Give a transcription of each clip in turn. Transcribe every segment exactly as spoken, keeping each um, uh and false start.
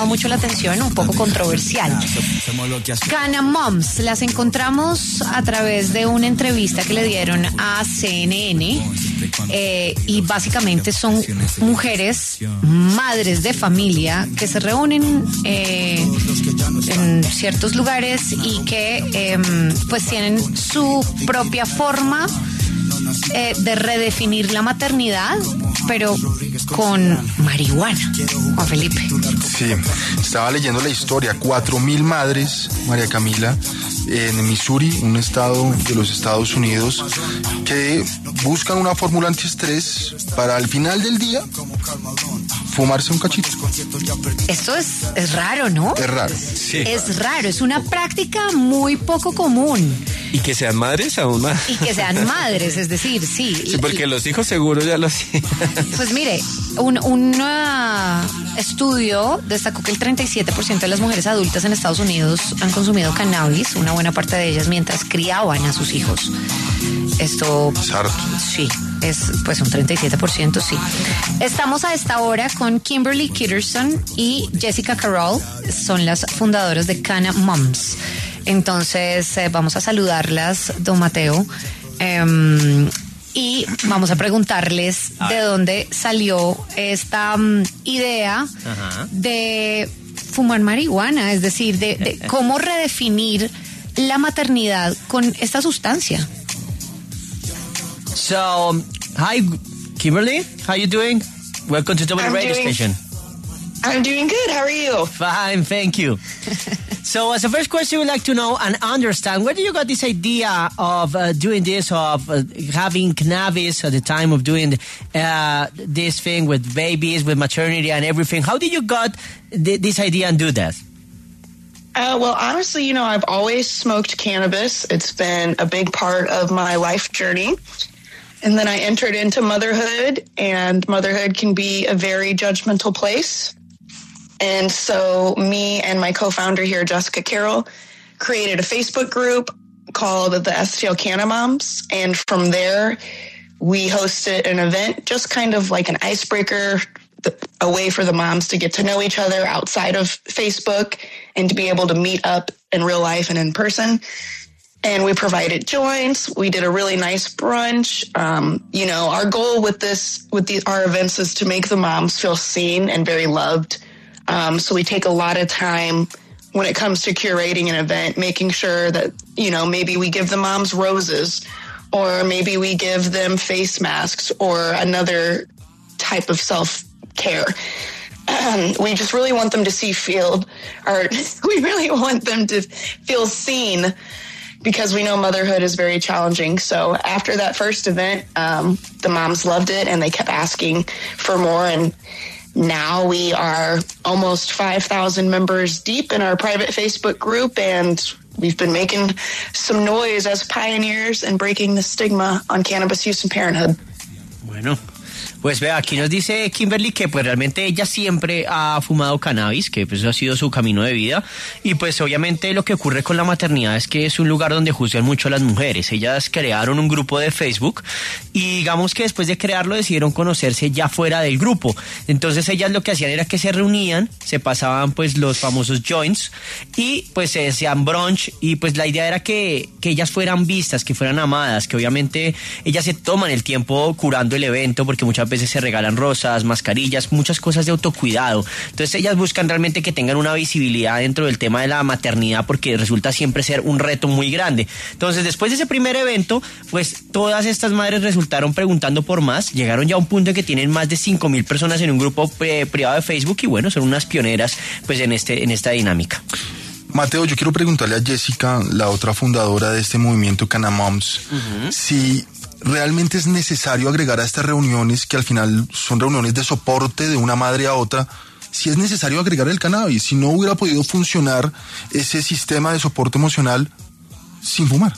llamado mucho la atención, un poco controversial. Cana Moms, las encontramos a través de una entrevista que le dieron a C N N eh, y básicamente son mujeres, madres de familia que se reúnen eh, en ciertos lugares y que eh, pues tienen su propia forma eh, de redefinir la maternidad, pero con marihuana. Juan Felipe. Sí, estaba leyendo la historia. Cuatro mil madres, María Camila, en Missouri, un estado de los Estados Unidos, que buscan una fórmula antiestrés para al final del día fumarse un cachito. Esto es, es raro, ¿no? Es raro. Sí. Es raro, es una práctica muy poco común. Y que sean madres aún más. Y que sean madres, es decir, sí. Sí, porque los hijos seguro ya lo hacían. Pues mire, un, un uh, estudio destacó que el treinta y siete por ciento de las mujeres adultas en Estados Unidos han consumido cannabis, una buena parte de ellas mientras criaban a sus hijos. Esto... Sarto. Sí, es pues un treinta y siete por ciento, sí. Estamos a esta hora con Kimberly Kitterson y Jessica Carroll, son las fundadoras de Cana Moms. Entonces eh, vamos a saludarlas, don Mateo, eh, y vamos a preguntarles a de dónde salió esta um, idea Ajá. de fumar marihuana, es decir, de, de cómo redefinir la maternidad con esta sustancia. So, um, hi, Kimberly, how you doing? Welcome to W Radio doing, Station. I'm doing good. How are you? Fine, thank you. So, as a first question, we'd like to know and understand, where did you got this idea of uh, doing this, of uh, having cannabis at the time of doing uh, this thing with babies, with maternity and everything? How did you got th- this idea and do that? Uh, well, honestly, you know, I've always smoked cannabis. It's been a big part of my life journey. And then I entered into motherhood, and motherhood can be a very judgmental place. And so me and my co-founder here, Jessica Carroll, created a Facebook group called the S T L Cana Moms. And from there, we hosted an event, just kind of like an icebreaker, a way for the moms to get to know each other outside of Facebook and to be able to meet up in real life and in person. And we provided joints. We did a really nice brunch. Um, you know, our goal with this, with the, our events is to make the moms feel seen and very loved. Um, so we take a lot of time when it comes to curating an event, making sure that, you know, maybe we give the moms roses, or maybe we give them face masks or another type of self-care. Um, we just really want them to see, feel, or we really want them to feel seen, because we know motherhood is very challenging. So after that first event, um, the moms loved it and they kept asking for more. And now we are almost five thousand members deep in our private Facebook group, and we've been making some noise as pioneers and breaking the stigma on cannabis use and parenthood. Bueno. Pues vea, aquí nos dice Kimberly que pues realmente ella siempre ha fumado cannabis, que pues eso ha sido su camino de vida, y pues obviamente lo que ocurre con la maternidad es que es un lugar donde juzgan mucho a las mujeres. Ellas crearon un grupo de Facebook y digamos que después de crearlo decidieron conocerse ya fuera del grupo. Entonces ellas lo que hacían era que se reunían, se pasaban pues los famosos joints y pues se hacían brunch, y pues la idea era que, que ellas fueran vistas, que fueran amadas, que obviamente ellas se toman el tiempo curando el evento, porque muchas veces se regalan rosas, mascarillas, muchas cosas de autocuidado. Entonces ellas buscan realmente que tengan una visibilidad dentro del tema de la maternidad, porque resulta siempre ser un reto muy grande. Entonces después de ese primer evento, pues todas estas madres resultaron preguntando por más, llegaron ya a un punto en que tienen más de cinco mil personas en un grupo eh, privado de Facebook, y bueno, son unas pioneras pues en, este, en esta dinámica. Mateo, yo quiero preguntarle a Jessica, la otra fundadora de este movimiento Cana Moms, uh-huh. si realmente es necesario agregar a estas reuniones, que al final son reuniones de soporte de una madre a otra, si es necesario agregar el cannabis, si no hubiera podido funcionar ese sistema de soporte emocional sin fumar.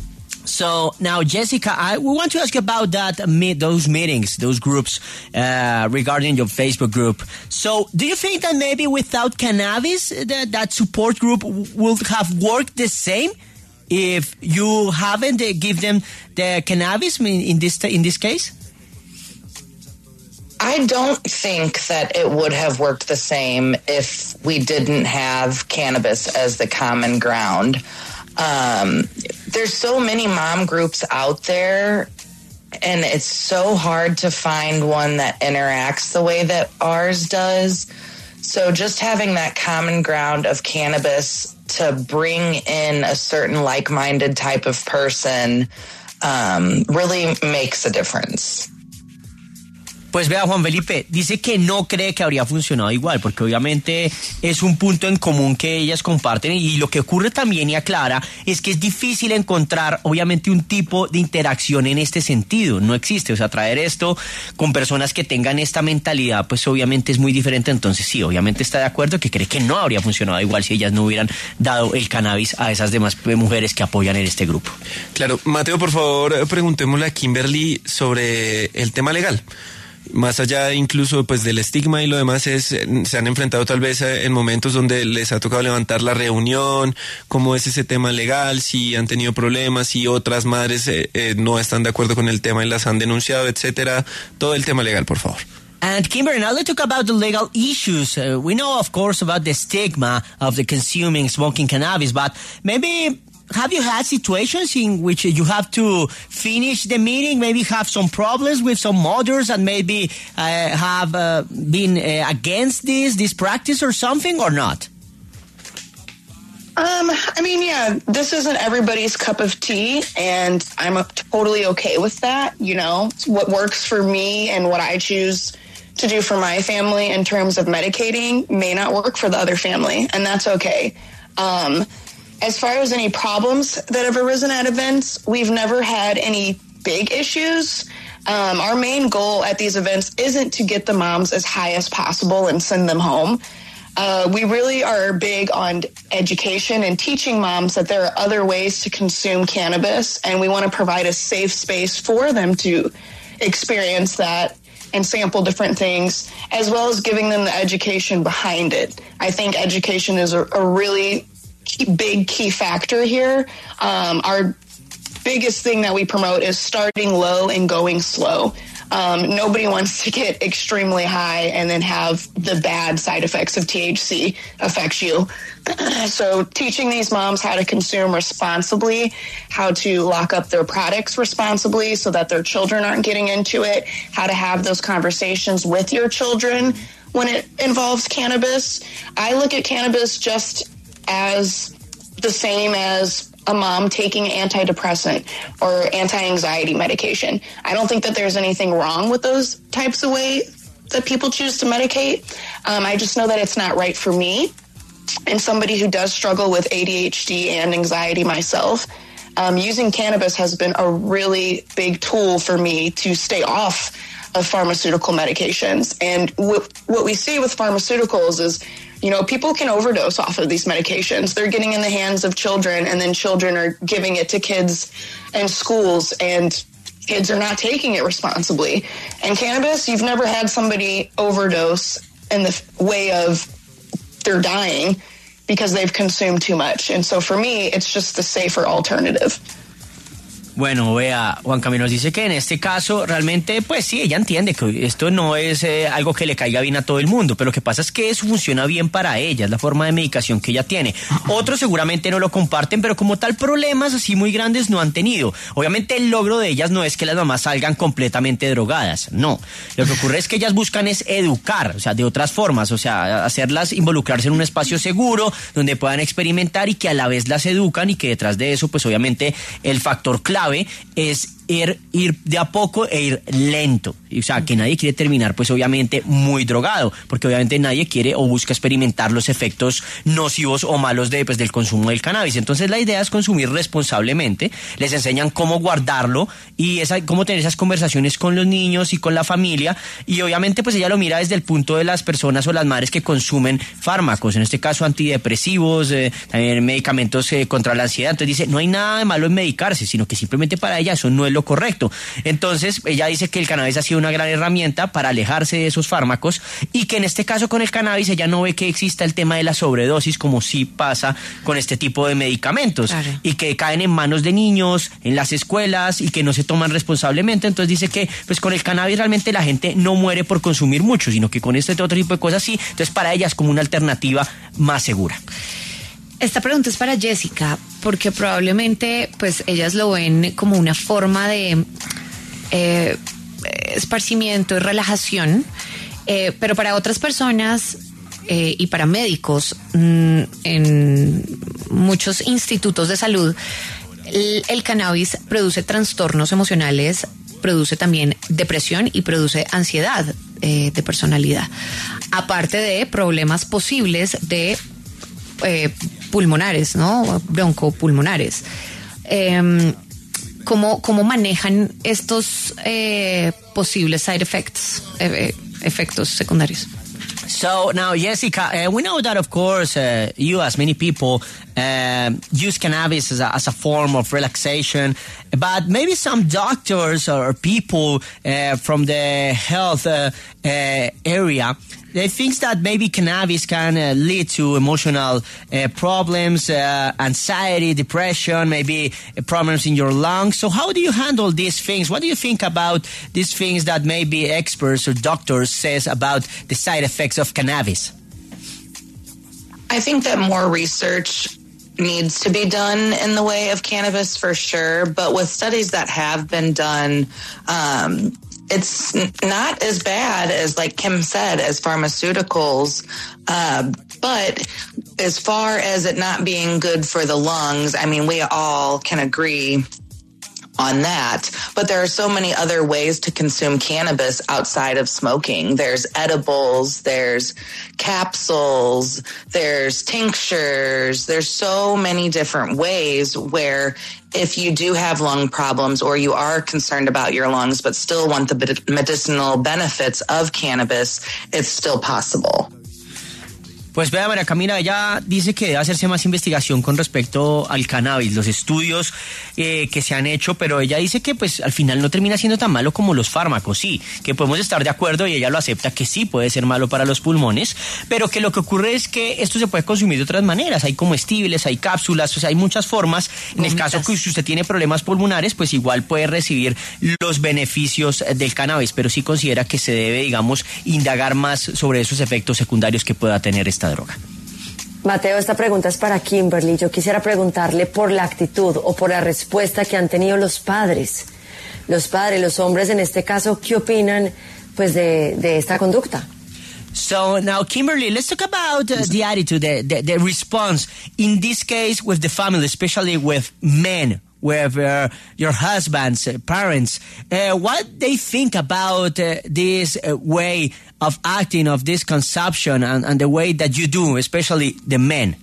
So now, Jessica, I, we want to ask you about that, meet, those meetings, those groups uh, regarding your Facebook group. So do you think that maybe without cannabis, that, that support group would have worked the same if you haven't uh, give them the cannabis in, in this in this case? I don't think that it would have worked the same if we didn't have cannabis as the common ground. Um, there's so many mom groups out there, and it's so hard to find one that interacts the way that ours does. So just having that common ground of cannabis to bring in a certain like-minded type of person um, really makes a difference. Pues vea, Juan Felipe, dice que no cree que habría funcionado igual, porque obviamente es un punto en común que ellas comparten, y lo que ocurre también, y aclara, es que es difícil encontrar obviamente un tipo de interacción en este sentido, no existe, o sea, traer esto con personas que tengan esta mentalidad, pues obviamente es muy diferente. Entonces sí, obviamente está de acuerdo que cree que no habría funcionado igual si ellas no hubieran dado el cannabis a esas demás mujeres que apoyan en este grupo. Claro, Mateo, por favor, preguntémosle a Kimberly sobre el tema legal. Más allá incluso pues del estigma y lo demás, es se han enfrentado tal vez en momentos donde les ha tocado levantar la reunión, cómo es ese tema legal, si han tenido problemas, si otras madres eh, eh, no están de acuerdo con el tema y las han denunciado, etcétera. Todo el tema legal, por favor. And Kimberly, now let's talk about the legal issues. Uh, we know, of course, about the stigma of the consuming, smoking cannabis, but maybe have you had situations in which you have to finish the meeting, maybe have some problems with some mothers and maybe uh, have uh, been uh, against this, this practice or something, or not? Um, I mean, yeah, this isn't everybody's cup of tea, and I'm totally okay with that. You know, what works for me and what I choose to do for my family in terms of medicating may not work for the other family, and that's okay. Um, As far as any problems that have arisen at events, we've never had any big issues. Um, our main goal at these events isn't to get the moms as high as possible and send them home. Uh, we really are big on education and teaching moms that there are other ways to consume cannabis, and we want to provide a safe space for them to experience that and sample different things, as well as giving them the education behind it. I think education is a, a really Key, big key factor here. Um, our biggest thing that we promote is starting low and going slow. Um, nobody wants to get extremely high and then have the bad side effects of T H C affect you. So teaching these moms how to consume responsibly, how to lock up their products responsibly so that their children aren't getting into it, how to have those conversations with your children when it involves cannabis. I look at cannabis just as the same as a mom taking antidepressant or anti-anxiety medication. I don't think that there's anything wrong with those types of ways that people choose to medicate. Um, I just know that it's not right for me. And somebody who does struggle with A D H D and anxiety myself, um, using cannabis has been a really big tool for me to stay off of pharmaceutical medications. And w- what we see with pharmaceuticals is, you know, people can overdose off of these medications. They're getting in the hands of children, and then children are giving it to kids in schools, and kids are not taking it responsibly. And cannabis, you've never had somebody overdose in the way of they're dying because they've consumed too much. And so for me, it's just the safer alternative. Bueno, vea, Juan Camilo nos dice que en este caso realmente, pues sí, ella entiende que esto no es eh, algo que le caiga bien a todo el mundo, pero lo que pasa es que eso funciona bien para ella, es la forma de medicación que ella tiene. Otros seguramente no lo comparten, pero como tal problemas así muy grandes no han tenido. Obviamente el logro de ellas no es que las mamás salgan completamente drogadas, no. Lo que ocurre es que ellas buscan es educar, o sea, de otras formas, o sea, hacerlas involucrarse en un espacio seguro donde puedan experimentar y que a la vez las educan, y que detrás de eso, pues obviamente el factor clave es ir, ir de a poco e ir lento. O sea, que nadie quiere terminar, pues obviamente muy drogado, porque obviamente nadie quiere o busca experimentar los efectos nocivos o malos de, pues, del consumo del cannabis. Entonces la idea es consumir responsablemente, les enseñan cómo guardarlo y esa, cómo tener esas conversaciones con los niños y con la familia, y obviamente pues ella lo mira desde el punto de las personas o las madres que consumen fármacos, en este caso antidepresivos, eh, también medicamentos eh, contra la ansiedad. Entonces dice, no hay nada de malo en medicarse, sino que simplemente para ella eso no es lo correcto. Entonces, ella dice que el cannabis ha sido una gran herramienta para alejarse de esos fármacos y que en este caso con el cannabis ella no ve que exista el tema de la sobredosis como sí pasa con este tipo de medicamentos, claro, y que caen en manos de niños, en las escuelas y que no se toman responsablemente. Entonces dice que pues con el cannabis realmente la gente no muere por consumir mucho, sino que con este otro tipo de cosas sí. Entonces para ella es como una alternativa más segura. Esta pregunta es para Jessica, porque probablemente pues ellas lo ven como una forma de eh, esparcimiento y relajación, eh, pero para otras personas eh, y para médicos mmm, en muchos institutos de salud, el, el cannabis produce trastornos emocionales, produce también depresión y produce ansiedad eh, de personalidad, aparte de problemas posibles de eh, pulmonares, ¿no? Broncopulmonares. Eh, ¿cómo, ¿Cómo manejan estos eh, posibles side effects, eh, efectos secundarios? So now, Jessica, uh, we know that, of course, uh, you, as many people, uh, use cannabis as a, as a form of relaxation, but maybe some doctors or people uh, from the health uh, uh, area, they think that maybe cannabis can uh, lead to emotional uh, problems, uh, anxiety, depression, maybe uh, problems in your lungs. So how do you handle these things? What do you think about these things that maybe experts or doctors says about the side effects of cannabis? I think that more research needs to be done in the way of cannabis for sure, but with studies that have been done, um, it's not as bad as, like Kim said, as pharmaceuticals. Uh, but as far as it not being good for the lungs, I mean, we all can agree on that. But there are so many other ways to consume cannabis outside of smoking. There's edibles, there's capsules, there's tinctures. There's so many different ways where if you do have lung problems or you are concerned about your lungs but still want the medicinal benefits of cannabis, it's still possible. Pues vea, María Camila, ella dice que debe hacerse más investigación con respecto al cannabis, los estudios eh, que se han hecho, pero ella dice que pues al final no termina siendo tan malo como los fármacos, sí, que podemos estar de acuerdo y ella lo acepta que sí puede ser malo para los pulmones, pero que lo que ocurre es que esto se puede consumir de otras maneras, hay comestibles, hay cápsulas, o sea, hay muchas formas. En el caso que si usted tiene problemas pulmonares, pues igual puede recibir los beneficios del cannabis, pero sí considera que se debe, digamos, indagar más sobre esos efectos secundarios que pueda tener esta droga. Mateo, esta pregunta es para Kimberly. Yo quisiera preguntarle por la actitud o por la respuesta que han tenido los padres. Los padres, los hombres en este caso, ¿qué opinan pues de, de esta conducta? So now, Kimberly, let's talk about uh, the attitude, the, the, the response in this case with the family, especially with men, with uh, your husbands, uh, parents, uh, what they think about uh, this uh, way of acting, of this consumption, and, and the way that you do, especially the men.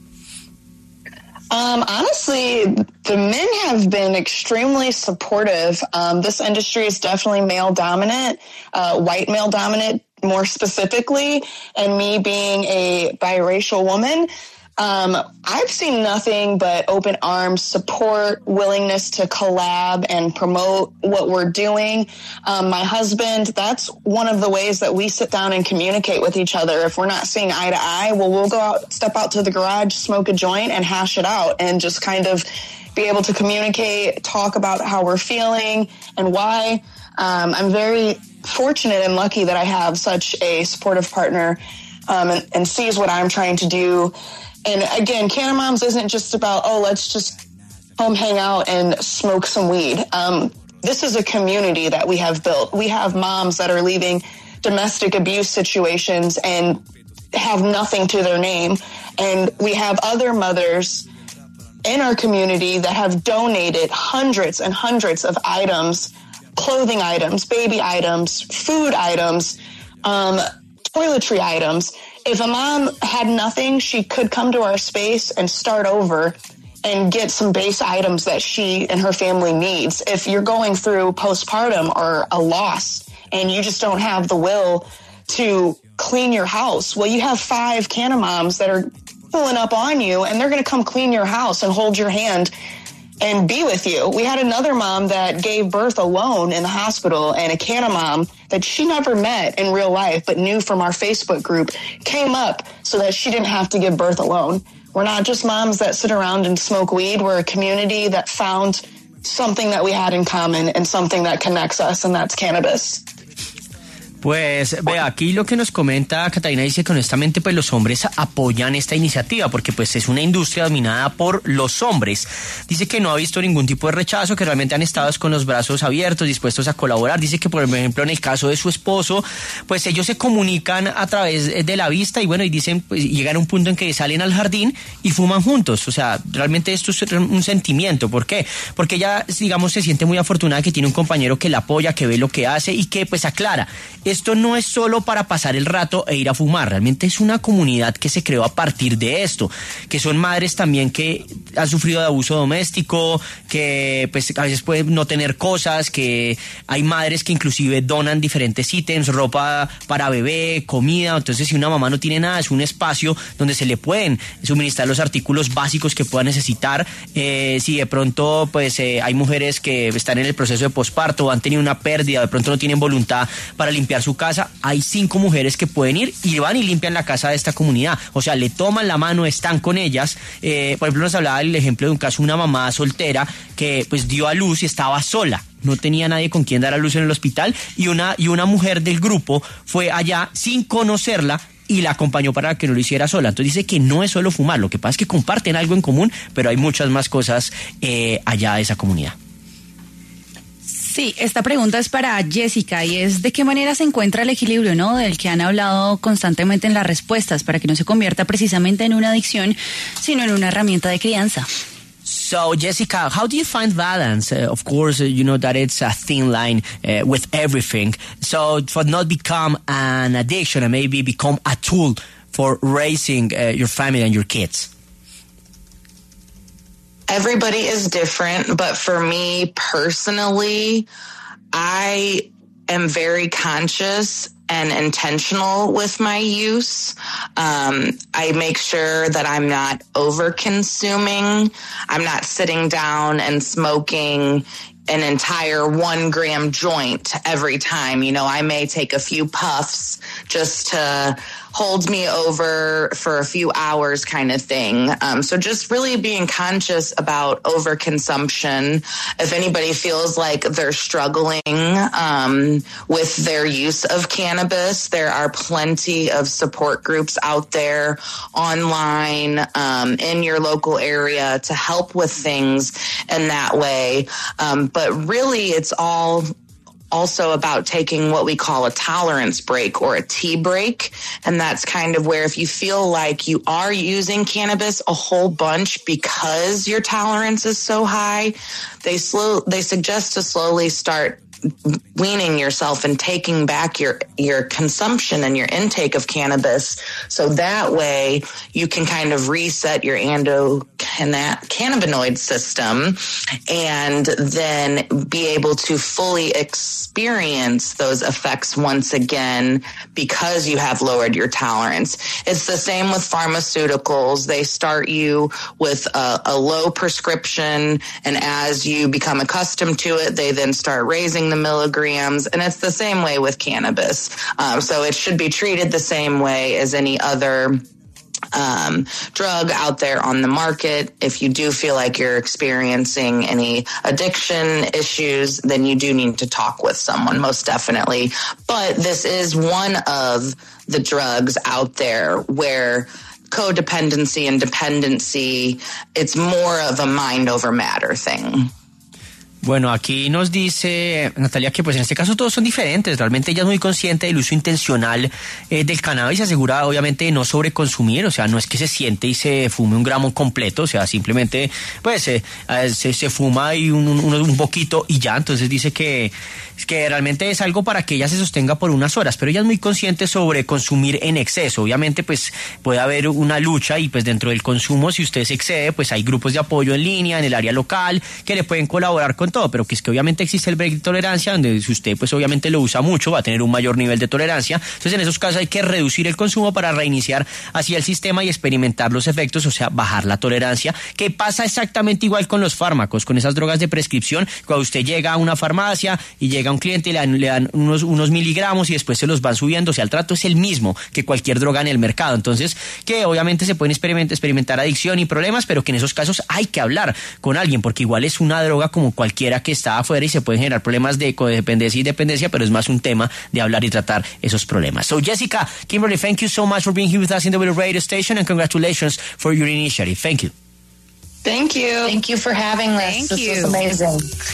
Um, honestly, the men have been extremely supportive. Um, this industry is definitely male dominant, uh, white male dominant more specifically, and me being a biracial woman, Um, I've seen nothing but open arms, support, willingness to collab and promote what we're doing. Um, my husband, that's one of the ways that we sit down and communicate with each other. If we're not seeing eye to eye, well, we'll go out, step out to the garage, smoke a joint and hash it out and just kind of be able to communicate, talk about how we're feeling and why. Um, I'm very fortunate and lucky that I have such a supportive partner, um, and, and sees what I'm trying to do. And again, Canna Moms isn't just about, oh, let's just home hang out and smoke some weed. Um, this is a community that we have built. We have moms that are leaving domestic abuse situations and have nothing to their name. And we have other mothers in our community that have donated hundreds and hundreds of items, clothing items, baby items, food items, um, toiletry items. If a mom had nothing, she could come to our space and start over and get some base items that she and her family needs. If you're going through postpartum or a loss and you just don't have the will to clean your house, well, you have five Canna Moms that are pulling up on you and they're going to come clean your house and hold your hand and be with you. We had another mom that gave birth alone in the hospital, and a Canna mom that she never met in real life but knew from our Facebook group came up so that she didn't have to give birth alone. We're not just moms that sit around and smoke weed. We're a community that found something that we had in common and something that connects us, and that's cannabis. Pues vea, aquí lo que nos comenta Catalina dice que honestamente pues los hombres apoyan esta iniciativa porque pues es una industria dominada por los hombres. Dice que no ha visto ningún tipo de rechazo, que realmente han estado con los brazos abiertos, dispuestos a colaborar. Dice que por ejemplo en el caso de su esposo, pues ellos se comunican a través de la vista y bueno, y dicen, pues llegan a un punto en que salen al jardín y fuman juntos. O sea, realmente esto es un sentimiento. ¿Por qué? Porque ella, digamos, se siente muy afortunada que tiene un compañero que la apoya, que ve lo que hace y que pues aclara. Esto no es solo para pasar el rato e ir a fumar, realmente es una comunidad que se creó a partir de esto, que son madres también que han sufrido de abuso doméstico, que pues a veces pueden no tener cosas, que hay madres que inclusive donan diferentes ítems, ropa para bebé, comida. Entonces si una mamá no tiene nada, es un espacio donde se le pueden suministrar los artículos básicos que pueda necesitar. Eh, si de pronto pues eh, hay mujeres que están en el proceso de posparto o han tenido una pérdida, de pronto no tienen voluntad para limpiar su casa, hay cinco mujeres que pueden ir y van y limpian la casa de esta comunidad. O sea, le toman la mano, están con ellas. Eh, por ejemplo, nos hablaba el ejemplo de un caso, una mamá soltera que pues dio a luz y estaba sola. No tenía nadie con quien dar a luz en el hospital y una, y una mujer del grupo fue allá sin conocerla y la acompañó para que no lo hiciera sola. Entonces dice que no es solo fumar, lo que pasa es que comparten algo en común, pero hay muchas más cosas eh, allá de esa comunidad. Sí, esta pregunta es para Jessica y es ¿de qué manera se encuentra el equilibrio, ¿no? Del que han hablado constantemente en las respuestas para que no se convierta precisamente en una adicción, sino en una herramienta de crianza. So, Jessica, how do you find balance? Uh, of course, uh, you know that it's a thin line uh, with everything. So, for not become an addiction and maybe become a tool for raising uh, your family and your kids. Everybody is different, but for me personally, I am very conscious and intentional with my use. Um, I make sure that I'm not over consuming. I'm not sitting down and smoking an entire one gram joint every time. You know, I may take a few puffs just to hold me over for a few hours kind of thing. Um, so just really being conscious about overconsumption. If anybody feels like they're struggling um, with their use of cannabis, there are plenty of support groups out there online um, in your local area to help with things in that way. Um, but really, it's all also about taking what we call a tolerance break or a tea break. And that's kind of where if you feel like you are using cannabis a whole bunch because your tolerance is so high, they slow, they suggest to slowly start weaning yourself and taking back your, your consumption and your intake of cannabis. So that way you can kind of reset your endocannabinoid system and then be able to fully experience those effects once again because you have lowered your tolerance. It's the same with pharmaceuticals. They start you with a, a low prescription, and as you become accustomed to it, they then start raising the milligrams, and it's the same way with cannabis. Um, so it should be treated the same way as any other um, drug out there on the market. If you do feel like you're experiencing any addiction issues, then you do need to talk with someone, most definitely. But this is one of the drugs out there where codependency and dependency, it's more of a mind over matter thing. Bueno, aquí nos dice Natalia que pues en este caso todos son diferentes. Realmente ella es muy consciente del uso intencional eh, del cannabis, se asegura obviamente de no sobreconsumir, o sea, no es que se siente y se fume un gramo completo, o sea, simplemente pues eh, se, se fuma y un, un, un poquito y ya. Entonces dice que, que realmente es algo para que ella se sostenga por unas horas, pero ella es muy consciente sobre consumir en exceso. Obviamente pues puede haber una lucha y pues dentro del consumo, si usted se excede, pues hay grupos de apoyo en línea, en el área local, que le pueden colaborar con todo, pero que es que obviamente existe el break de tolerancia, donde si usted pues obviamente lo usa mucho, va a tener un mayor nivel de tolerancia. Entonces en esos casos hay que reducir el consumo para reiniciar así el sistema y experimentar los efectos, o sea, bajar la tolerancia, que pasa exactamente igual con los fármacos, con esas drogas de prescripción. Cuando usted llega a una farmacia y llega un cliente y le dan, le dan unos, unos miligramos y después se los van subiendo, o sea, el trato es el mismo que cualquier droga en el mercado. Entonces, que obviamente se pueden experimentar, experimentar adicción y problemas, pero que en esos casos hay que hablar con alguien, porque igual es una droga como cualquiera que está afuera y se pueden generar problemas de codependencia y dependencia, pero es más un tema de hablar y tratar esos problemas. So, Jessica, Kimberly, thank you so much for being here with us in the Wheel Radio Station, and congratulations for your initiative. Thank you. Thank you. Thank you for having us. Thank this you. was amazing.